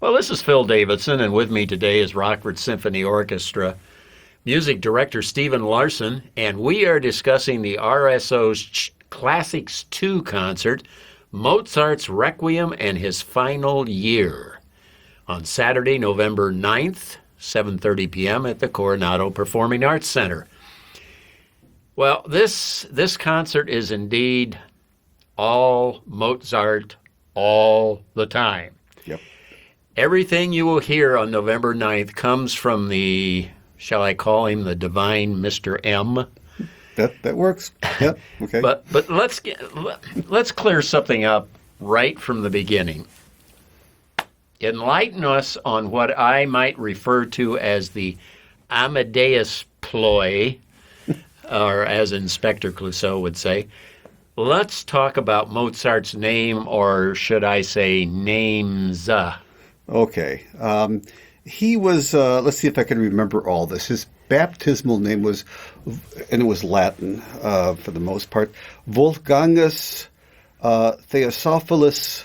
Well, this is Phil Davidson, and with me today is Rockford Symphony Orchestra music director Stephen Larson, and we are discussing the RSO's Classics 2 concert, Mozart's Requiem and His Final Year, on Saturday, November 9th, 7:30 p.m. at the Coronado Performing Arts Center. Well, this concert is indeed all Mozart all the time. Yep. Everything you will hear on November 9th comes from the, shall I call him the divine Mr. M? That works. Yep. Okay. But let's clear something up right from the beginning. Enlighten us on what I might refer to as the Amadeus ploy, or as Inspector Clouseau would say. Let's talk about Mozart's name, or should I say names? Okay. He was, let's see if I can remember all this. His baptismal name was, and it was Latin for the most part, Wolfgangus Theosophilus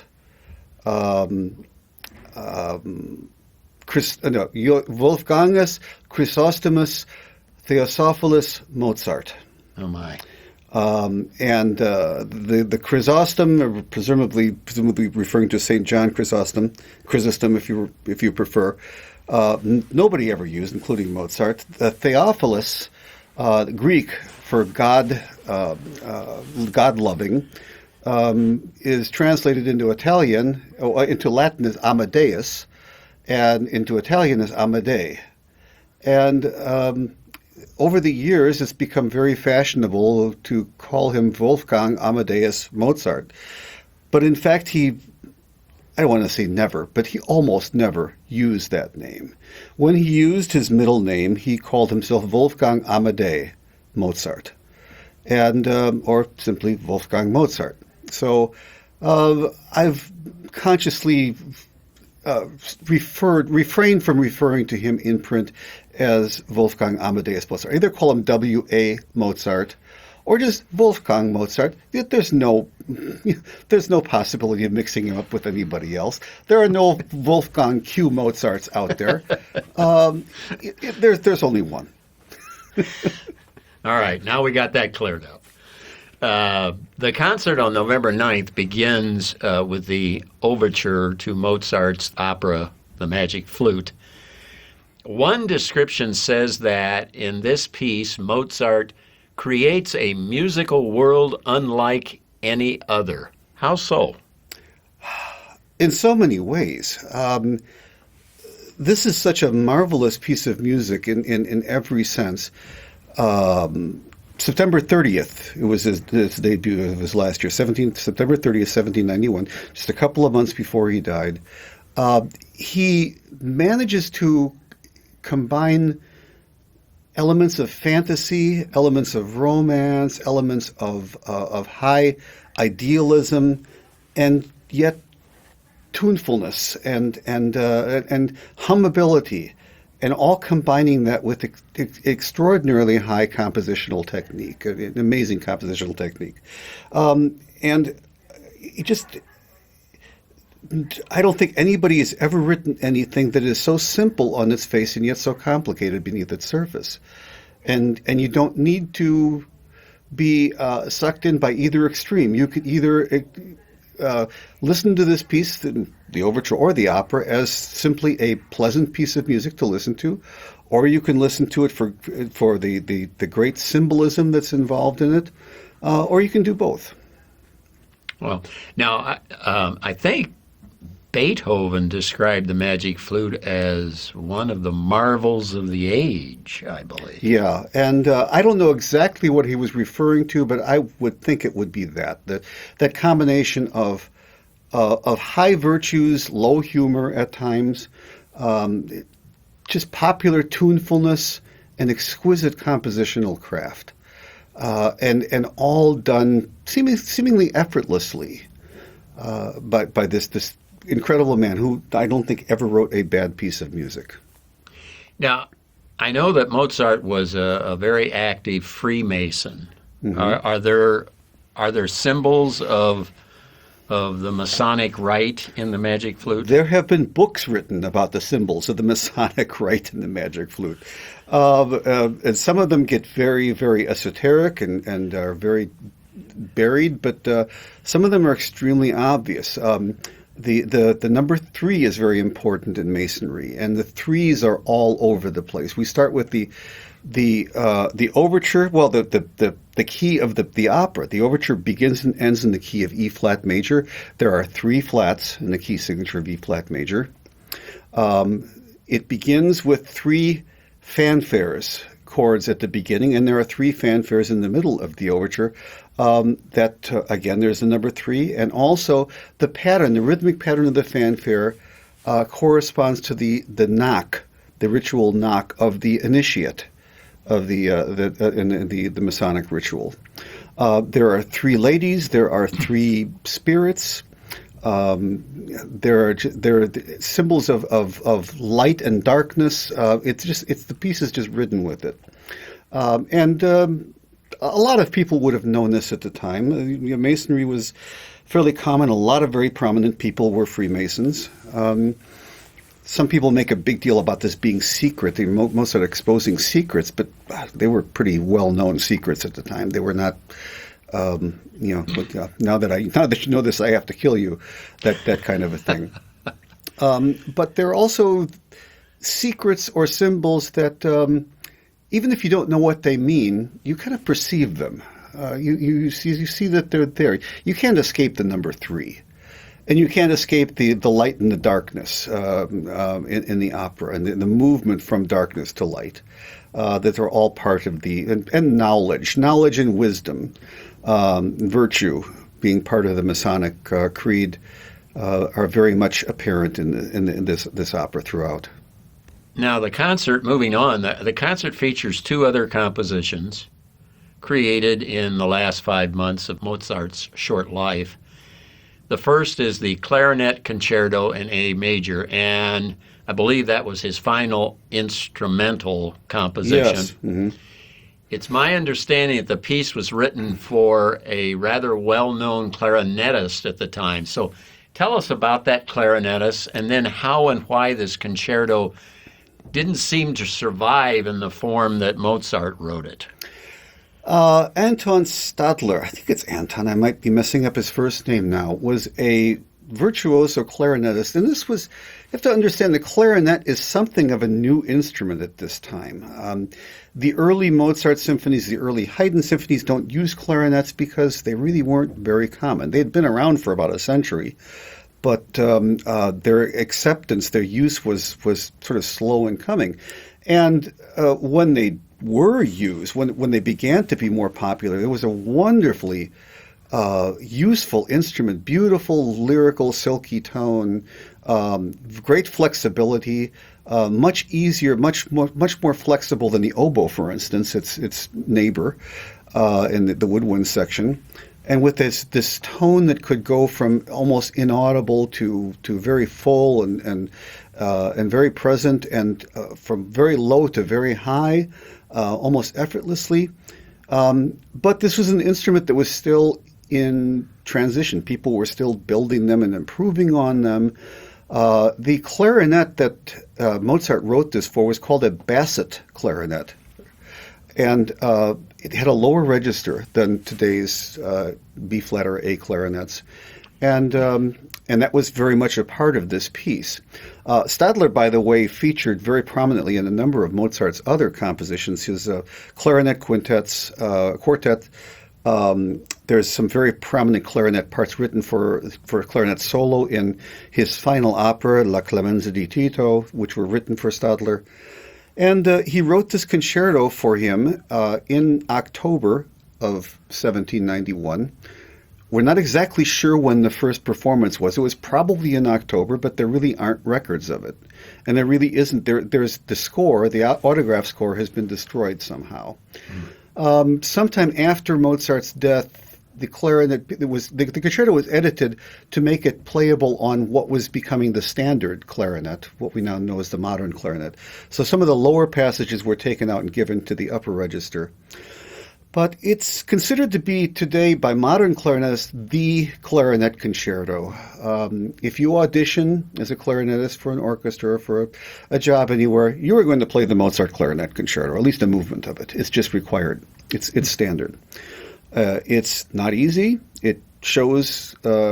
Wolfgangus Chrysostomus Theosophilus Mozart. Oh my. And the Chrysostom, presumably referring to Saint John Chrysostom, if you prefer, nobody ever used, including Mozart. The Theophilus, Greek for God, God-loving, is translated into Italian, into Latin as Amadeus, and into Italian as Amadei. And over the years, it's become very fashionable to call him Wolfgang Amadeus Mozart. But in fact, I don't want to say never, but he almost never used that name. When he used his middle name, he called himself Wolfgang Amadei Mozart, and or simply Wolfgang Mozart. So I've consciously refrained from referring to him in print as Wolfgang Amadeus Mozart. Either call him W.A. Mozart or just Wolfgang Mozart. There's no possibility of mixing him up with anybody else. There are no Wolfgang Q. Mozarts out there. There's only one. All right, now we got that cleared up. The concert on November 9th begins with the overture to Mozart's opera, The Magic Flute. One description says that in this piece, Mozart creates a musical world unlike any other. How so? In so many ways. This is such a marvelous piece of music in every sense. September 30th, it was his debut of his last year, September 30th, 1791, just a couple of months before he died. He manages to combine elements of fantasy, elements of romance, elements of high idealism, and yet tunefulness and hummability, and all combining that with extraordinarily high compositional technique, an amazing compositional technique. And it just, I don't think anybody has ever written anything that is so simple on its face and yet so complicated beneath its surface. And you don't need to be sucked in by either extreme. You could either listen to this piece, the overture or the opera, as simply a pleasant piece of music to listen to, or you can listen to it for the great symbolism that's involved in it, or you can do both. Well, now I think Beethoven described the Magic Flute as one of the marvels of the age, I believe. Yeah, and I don't know exactly what he was referring to, but I would think it would be that combination of high virtues, low humor at times, just popular tunefulness and exquisite compositional craft, and all done seemingly effortlessly by this incredible man who I don't think ever wrote a bad piece of music. Now, I know that Mozart was a very active Freemason. Mm-hmm. Are there symbols of of the Masonic Rite in the Magic Flute? There have been books written about the symbols of the Masonic Rite in the Magic Flute. And some of them get very, very esoteric and are very buried, but some of them are extremely obvious. The number 3 is very important in Masonry, and the threes are all over the place. We start with the overture. Well, the key of the opera. The overture begins and ends in the key of E flat major. There are 3 flats in the key signature of E flat major. It begins with 3 fanfares, chords at the beginning, and there are 3 fanfares in the middle of the overture. Again, there's the number 3, and also the pattern, the rhythmic pattern of the fanfare corresponds to the knock, the ritual knock of the initiate of the Masonic ritual. There are 3 ladies. There are 3 spirits. There are symbols of light and darkness. The piece is just ridden with it, and a lot of people would have known this at the time. Masonry was fairly common. A lot of very prominent people were Freemasons. Some people make a big deal about this being secret. Most are exposing secrets, but they were pretty well-known secrets at the time. They were not, now that you know this, I have to kill you, that kind of a thing. But there are also secrets or symbols that, even if you don't know what they mean, you kind of perceive them. You see that they're there. You can't escape the number 3. And you can't escape the light and the darkness in the opera, and the movement from darkness to light. That they're all part of and knowledge and wisdom, virtue being part of the Masonic creed are very much apparent in this opera throughout. Now the concert, moving on, the concert features 2 other compositions created in the last 5 months of Mozart's short life. The first is the Clarinet Concerto in A major, and I believe that was his final instrumental composition. Yes. Mm-hmm. It's my understanding that the piece was written for a rather well-known clarinetist at the time. So tell us about that clarinetist, and then how and why this concerto didn't seem to survive in the form that Mozart wrote it. Anton Stadler, I think it's Anton, I might be messing up his first name now, was a virtuoso clarinetist. And you have to understand, the clarinet is something of a new instrument at this time. The early Mozart symphonies, the early Haydn symphonies don't use clarinets because they really weren't very common. They had been around for about a century, but their acceptance, their use was sort of slow in coming. And when they were used, when they began to be more popular, it was a wonderfully useful instrument, beautiful, lyrical, silky tone, great flexibility, much easier, much more flexible than the oboe, for instance, its neighbor in the woodwind section. And with this tone that could go from almost inaudible to very full and very present, and from very low to very high, almost effortlessly. But this was an instrument that was still in transition. People were still building them and improving on them. The clarinet that Mozart wrote this for was called a basset clarinet. And it had a lower register than today's B-flat or A clarinets. And that was very much a part of this piece. Stadler, by the way, featured very prominently in a number of Mozart's other compositions, his clarinet quartet. There's some very prominent clarinet parts written for clarinet solo in his final opera, La Clemenza di Tito, which were written for Stadler. And he wrote this concerto for him in October of 1791. We're not exactly sure when the first performance was. It was probably in October, but there really aren't records of it. And there really isn't. There's the score, the autograph score has been destroyed somehow. Sometime after Mozart's death, the concerto was edited to make it playable on what was becoming the standard clarinet, what we now know as the modern clarinet. So some of the lower passages were taken out and given to the upper register. But it's considered to be today by modern clarinetists the clarinet concerto. If you audition as a clarinetist for an orchestra or for a job anywhere, you are going to play the Mozart clarinet concerto, or at least a movement of it. It's just required. It's standard. It's not easy. It shows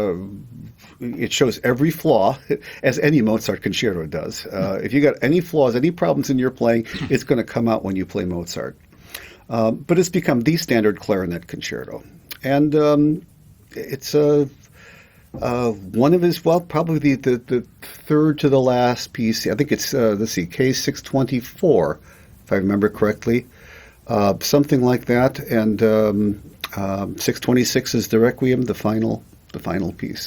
every flaw, as any Mozart concerto does. If you got any flaws, any problems in your playing, it's going to come out when you play Mozart. But it's become the standard clarinet concerto. And it's one of his, probably the third to the last piece. I think it's, K624, if I remember correctly. Something like that. And 626 is the Requiem, the final piece.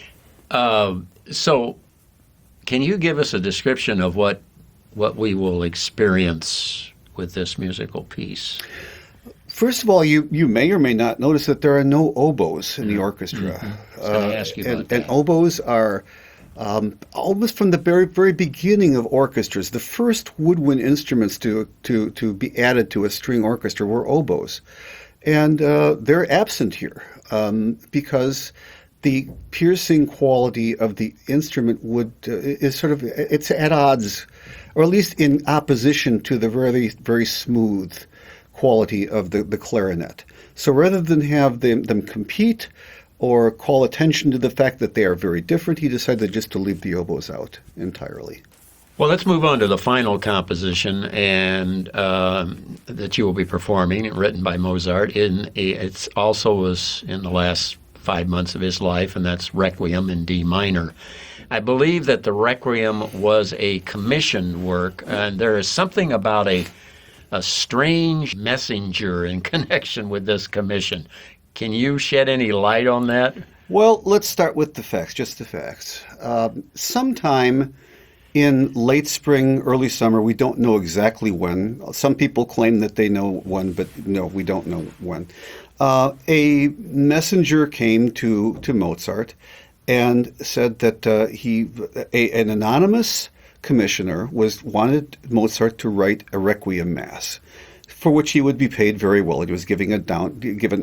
So can you give us a description of what we will experience with this musical piece? First of all, you may or may not notice that there are no oboes in the orchestra. I was going to ask you about that. And oboes are almost from the very, very beginning of orchestras. The first woodwind instruments to be added to a string orchestra were oboes. And they're absent here because the piercing quality of the instrument is sort of, it's at odds, or at least in opposition to the very, very smooth quality of the clarinet. So rather than have them compete or call attention to the fact that they are very different, he decided just to leave the oboes out entirely. Well, let's move on to the final composition and that you will be performing, written by Mozart. It also was in the last 5 months of his life, and that's Requiem in D minor. I believe that the Requiem was a commissioned work, and there is something about a strange messenger in connection with this commission. Can you shed any light on that? Well, let's start with the facts, just the facts. Sometime in late spring, early summer, we don't know exactly when. Some people claim that they know when, but no, we don't know when. A messenger came to Mozart and said that an anonymous commissioner wanted Mozart to write a Requiem Mass, for which he would be paid very well. He was given a down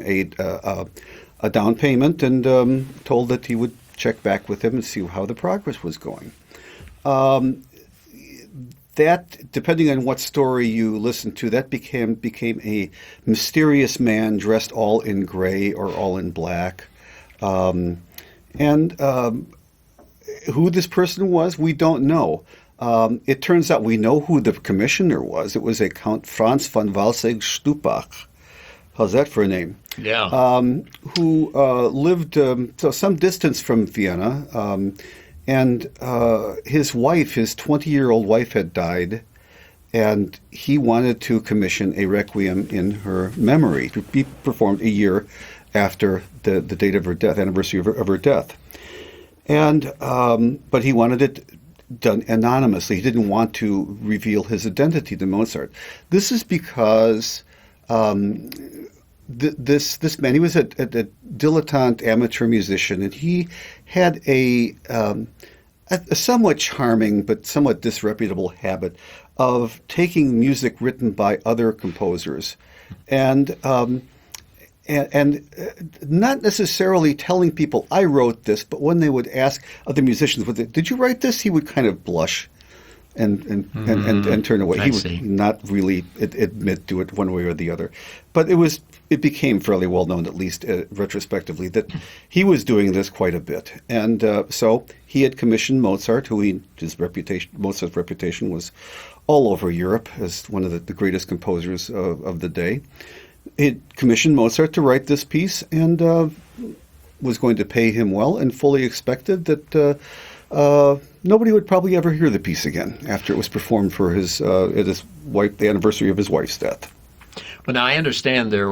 payment and told that he would check back with him and see how the progress was going. That, depending on what story you listen to, that became a mysterious man dressed all in gray or all in black. And who this person was, we don't know. It turns out we know who the commissioner was. It was a Count Franz von Walsegg-Stupach. How's that for a name? Yeah. Who lived some distance from Vienna. And his wife, his 20-year-old wife, had died, and he wanted to commission a requiem in her memory to be performed a year after the date of her death, anniversary of her death. And but he wanted it done anonymously. He didn't want to reveal his identity to Mozart. This is because this man, he was a dilettante amateur musician, and he had a somewhat charming but somewhat disreputable habit of taking music written by other composers and not necessarily telling people, I wrote this, but when they would ask other musicians, did you write this? He would kind of blush and turn away. He would not really admit to it one way or the other. But it became fairly well known, at least retrospectively, that he was doing this quite a bit. And so he had commissioned Mozart, Mozart's reputation was all over Europe as one of the greatest composers of the day. He commissioned Mozart to write this piece and was going to pay him well, and fully expected that nobody would probably ever hear the piece again after it was performed for the anniversary of his wife's death. Well, now I understand there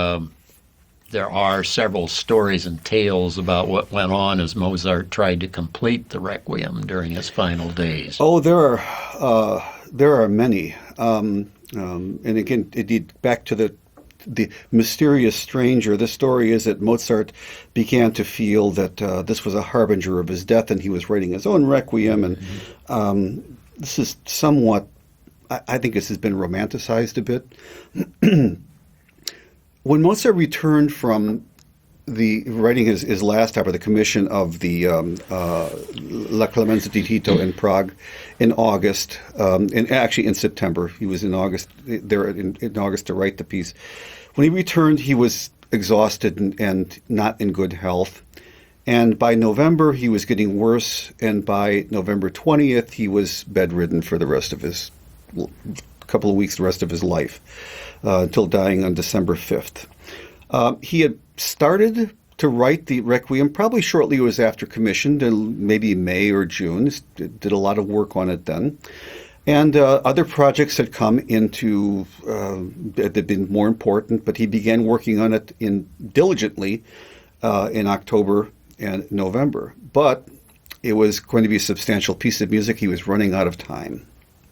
are several stories and tales about what went on as Mozart tried to complete the Requiem during his final days. Oh, there are many, and again, indeed, back to the mysterious stranger. The story is that Mozart began to feel that this was a harbinger of his death, and he was writing his own Requiem. And this is somewhat, I think this has been romanticized a bit. when Mozart returned from the writing his last opera, the commission of the La Clemenza di Tito in Prague in August, and actually in September. He was in August there in August to write the piece. When he returned, he was exhausted and not in good health. And by November, he was getting worse. And by November 20th, he was bedridden for the rest of his couple of weeks, the rest of his life, until dying on December 5th. He had started to write the Requiem probably shortly it was after commission, maybe May or June. Did a lot of work on it then. And other projects had come into, that had been more important, but he began working on it diligently in October and November. But it was going to be a substantial piece of music. He was running out of time.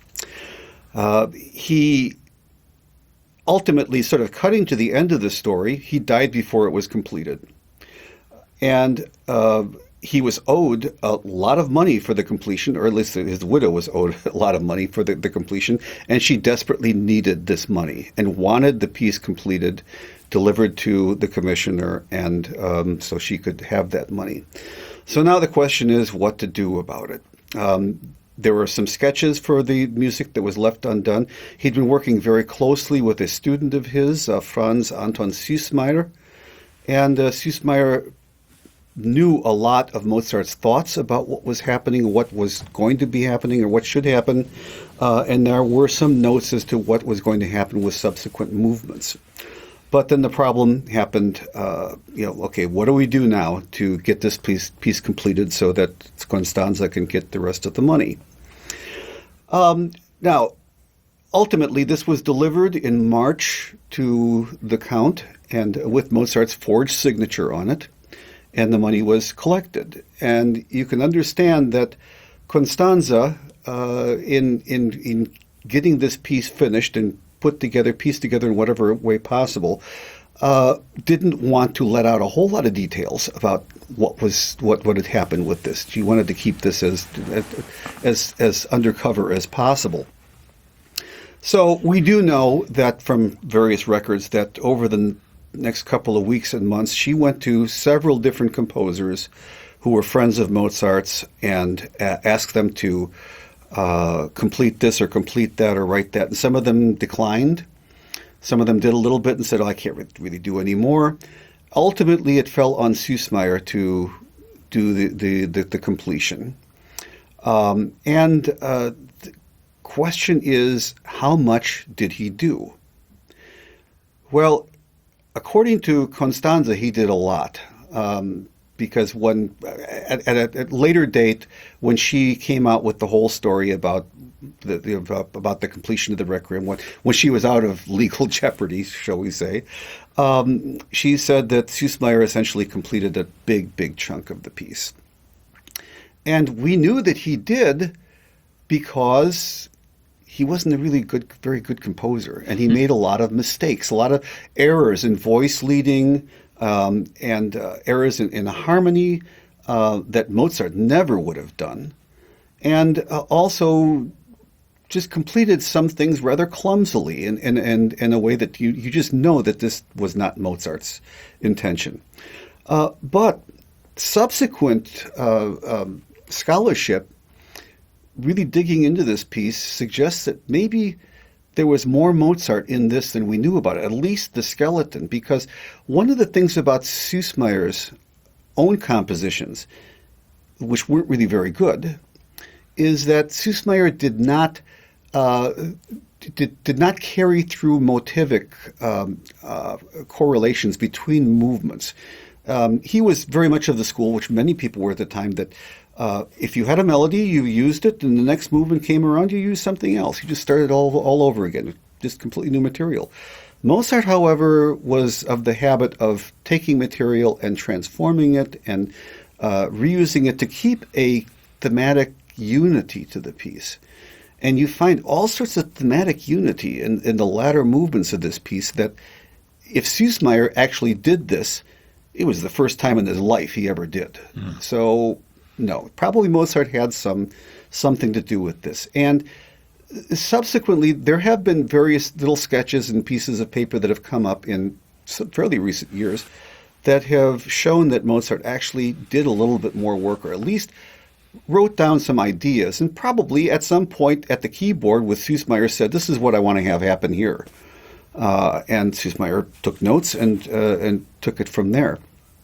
He ultimately, sort of cutting to the end of the story, he died before it was completed. And he was owed a lot of money for the completion, or at least his widow was owed a lot of money for the completion, and she desperately needed this money and wanted the piece completed, delivered to the commissioner, and so she could have that money. So now the question is what to do about it. There were some sketches for the music that was left undone. He'd been working very closely with a student of his, Franz Anton Süssmayr, and Süssmayr knew a lot of Mozart's thoughts about what was happening, what was going to be happening, or what should happen, and there were some notes as to what was going to happen with subsequent movements. But then the problem happened, okay, what do we do now to get this piece completed so that Constanza can get the rest of the money? Now, ultimately, this was delivered in March to the Count, and with Mozart's forged signature on it, and the money was collected. And you can understand that Constanza, in getting this piece finished and pieced together in whatever way possible, didn't want to let out a whole lot of details about what had happened with this. She wanted to keep this as undercover as possible. So we do know that from various records that over the next couple of weeks and months, she went to several different composers who were friends of Mozart's and asked them to complete this or complete that or write that. And some of them declined. Some of them did a little bit and said, I can't really do any more. Ultimately, it fell on Süssmayr to do the completion. And the question is, how much did he do? Well, according to Constanza, he did a lot. Because at a later date, when she came out with the whole story about the completion of the Requiem, when she was out of legal jeopardy, shall we say, she said that Süssmayr essentially completed a big chunk of the piece. And we knew that he did because he wasn't a very good composer, and he made a lot of mistakes, a lot of errors in voice leading, and errors in harmony that Mozart never would have done, and also just completed some things rather clumsily in a way that you just know that this was not Mozart's intention. But subsequent scholarship, really digging into this piece, suggests that maybe there was more Mozart in this than we knew about it, at least the skeleton, because one of the things about Süssmayr's own compositions, which weren't really very good, is that Süssmayr did not carry through motivic correlations between movements. He was very much of the school, which many people were at the time, that if you had a melody, you used it, and the next movement came around, you used something else. You just started all over again, just completely new material. Mozart, however, was of the habit of taking material and transforming it and reusing it to keep a thematic unity to the piece. And you find all sorts of thematic unity in the latter movements of this piece that if Süssmayr actually did this, it was the first time in his life he ever did. So, no, probably Mozart had something to do with this. And subsequently, there have been various little sketches and pieces of paper that have come up in some fairly recent years that have shown that Mozart actually did a little bit more work, or at least wrote down some ideas, and probably at some point at the keyboard with Süssmayr said, "This is what I want to have happen here." And Süssmayr took notes and took it from there.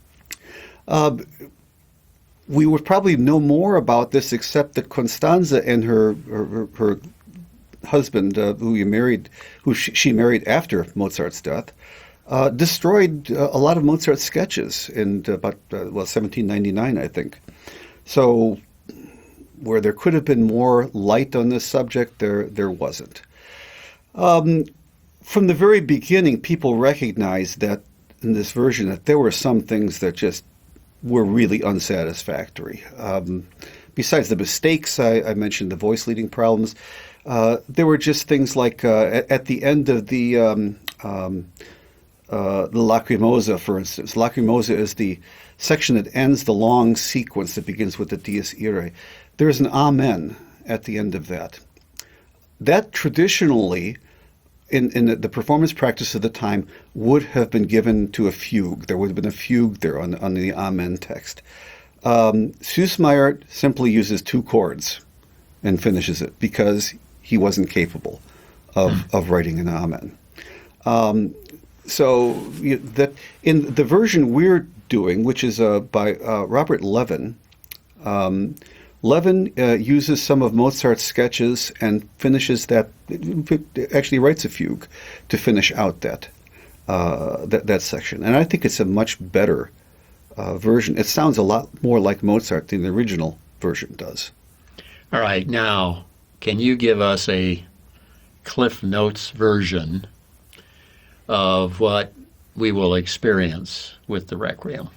We would probably know more about this, except that Constanze and her husband, who she married after Mozart's death, destroyed a lot of Mozart's sketches in about 1799, I think. So, where there could have been more light on this subject, there wasn't. From the very beginning, people recognized that in this version that there were some things that just were really unsatisfactory. Besides the mistakes, I mentioned the voice leading problems. There were just things like at the end of the Lacrimosa, for instance. Lacrimosa is the section that ends the long sequence that begins with the Dies Irae. There's an Amen at the end of that. That traditionally, in the performance practice of the time, would have been given to a fugue. There would have been a fugue there on the Amen text. Süssmayr simply uses 2 chords and finishes it because he wasn't capable of writing an Amen. So that in the version we're doing, which is by Robert Levin, Levin uses some of Mozart's sketches and finishes that. Actually, writes a fugue to finish out that section, and I think it's a much better version. It sounds a lot more like Mozart than the original version does. All right, now can you give us a Cliff Notes version of what we will experience with the Requiem?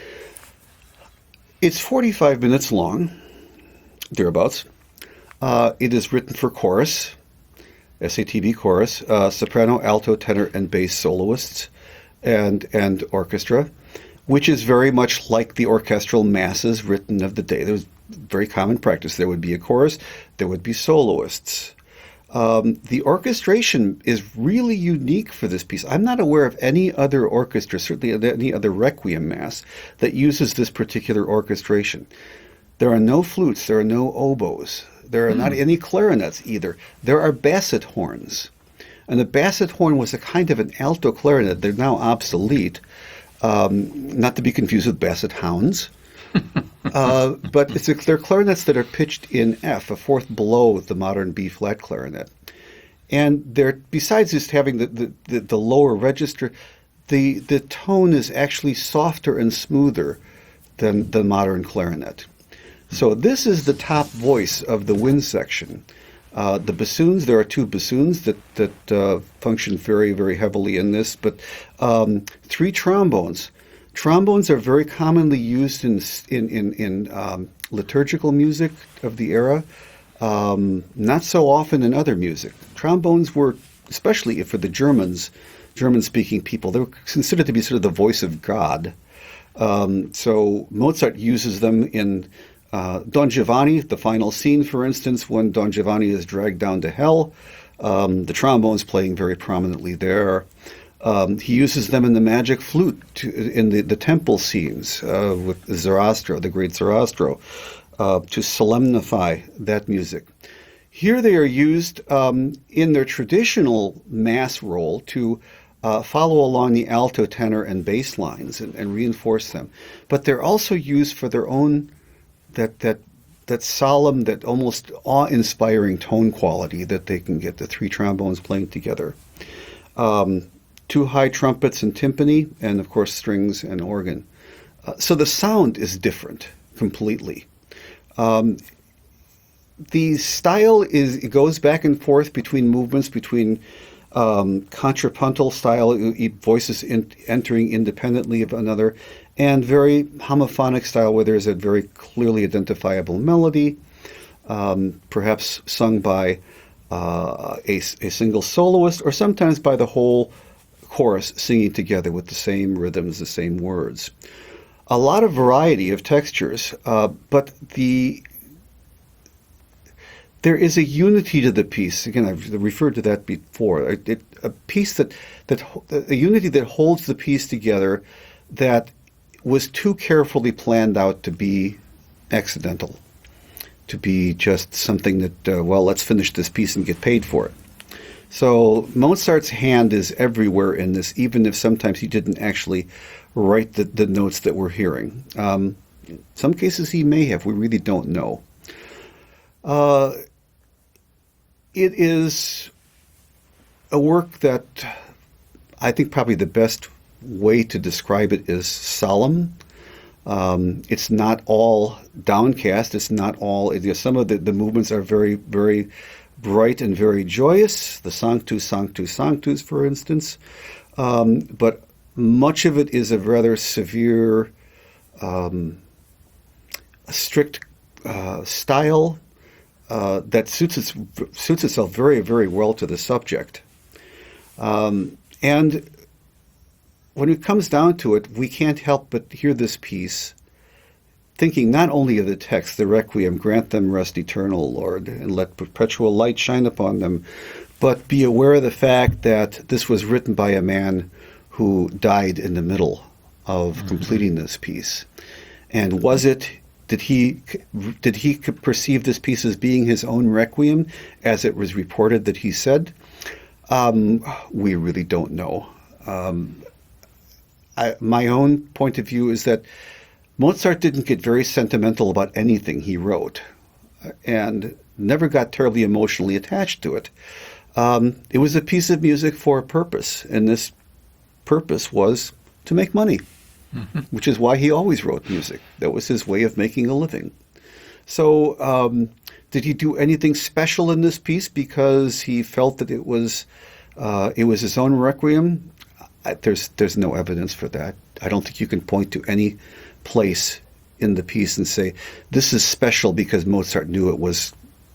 It's 45 minutes long, thereabouts. It is written for chorus, SATB chorus, soprano, alto, tenor, and bass soloists, and orchestra, which is very much like the orchestral masses written of the day. There was very common practice. There would be a chorus, there would be soloists. The orchestration is really unique for this piece. I'm not aware of any other orchestra, certainly any other Requiem Mass, that uses this particular orchestration. There are no flutes, there are no oboes, there are not any clarinets either. There are basset horns. And the basset horn was a kind of an alto clarinet. They're now obsolete, not to be confused with basset hounds. But they're clarinets that are pitched in F, a fourth below the modern B-flat clarinet. And they're, besides just having the lower register, the tone is actually softer and smoother than the modern clarinet. So this is the top voice of the wind section. The bassoons, there are 2 bassoons that function very, very heavily in this, but 3 trombones. Trombones are very commonly used in liturgical music of the era, not so often in other music. Trombones were, especially for the German-speaking people, they were considered to be sort of the voice of God. So Mozart uses them in Don Giovanni, the final scene, for instance, when Don Giovanni is dragged down to hell. The trombone's playing very prominently there. He uses them in the magic flute in the temple scenes with Zarastro, the great Zarastro, to solemnify that music. Here they are used in their traditional mass role to follow along the alto, tenor, and bass lines and reinforce them. But they're also used for their own that solemn, that almost awe-inspiring tone quality that they can get, the 3 trombones playing together. 2 high trumpets and timpani, and of course strings and organ. So the sound is different completely. The style it goes back and forth between movements, between contrapuntal style, voices entering independently of another, and very homophonic style where there's a very clearly identifiable melody, perhaps sung by a single soloist, or sometimes by the whole chorus singing together with the same rhythms, the same words. A lot of variety of textures, but the there is a unity to the piece. Again, I've referred to that before. A piece a unity that holds the piece together, that was too carefully planned out to be accidental, to be just something that, let's finish this piece and get paid for it. So Mozart's hand is everywhere in this, even if sometimes he didn't actually write the notes that we're hearing. In some cases he may have. We really don't know. It is a work that I think probably the best way to describe it is solemn. It's not all downcast. It's not all. Some of the movements are very, very bright and very joyous. The Sanctus, Sanctus, Sanctus, for instance. But much of it is a rather severe, strict style that suits itself very, very well to the subject. And when it comes down to it, we can't help but hear this piece thinking not only of the text, the Requiem, grant them rest eternal, Lord, and let perpetual light shine upon them, but be aware of the fact that this was written by a man who died in the middle of completing this piece. And did he perceive this piece as being his own Requiem, as it was reported that he said? We really don't know. My own point of view is that Mozart didn't get very sentimental about anything he wrote, and never got terribly emotionally attached to it. It was a piece of music for a purpose, and this purpose was to make money, which is why he always wrote music. That was his way of making a living. So did he do anything special in this piece because he felt that it was his own Requiem? There's no evidence for that. I don't think you can point to any place in the piece and say this is special because Mozart knew it was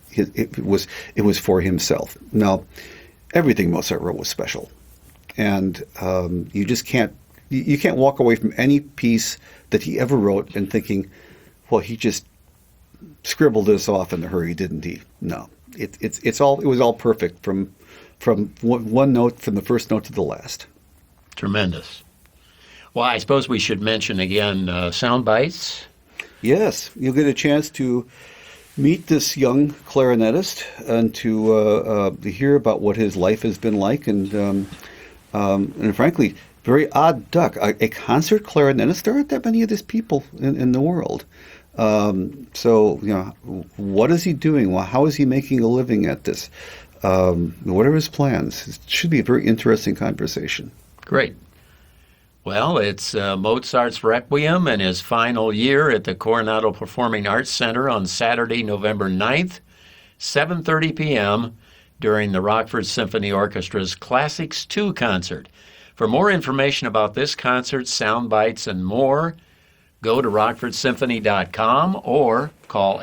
for himself. No, everything Mozart wrote was special, and you just can't walk away from any piece that he ever wrote and thinking, well, he just scribbled this off in a hurry, didn't he? No, it was all perfect from one note, from the first note to the last. Tremendous. Well, I suppose we should mention again Sound Bites. Yes, you'll get a chance to meet this young clarinetist and to hear about what his life has been like, and frankly, very odd duck. A concert clarinetist. There aren't that many of these people in the world. So, what is he doing? Well, how is he making a living at this? What are his plans? It should be a very interesting conversation. Great. Well, it's Mozart's Requiem and his final year at the Coronado Performing Arts Center on Saturday, November 9th, 7:30 p.m. during the Rockford Symphony Orchestra's Classics 2 concert. For more information about this concert, sound bites, and more, go to rockfordsymphony.com or call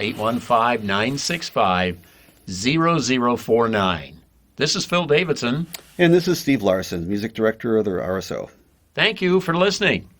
815-965-0049. This is Phil Davidson. And this is Steve Larson, Music Director of the RSO. Thank you for listening.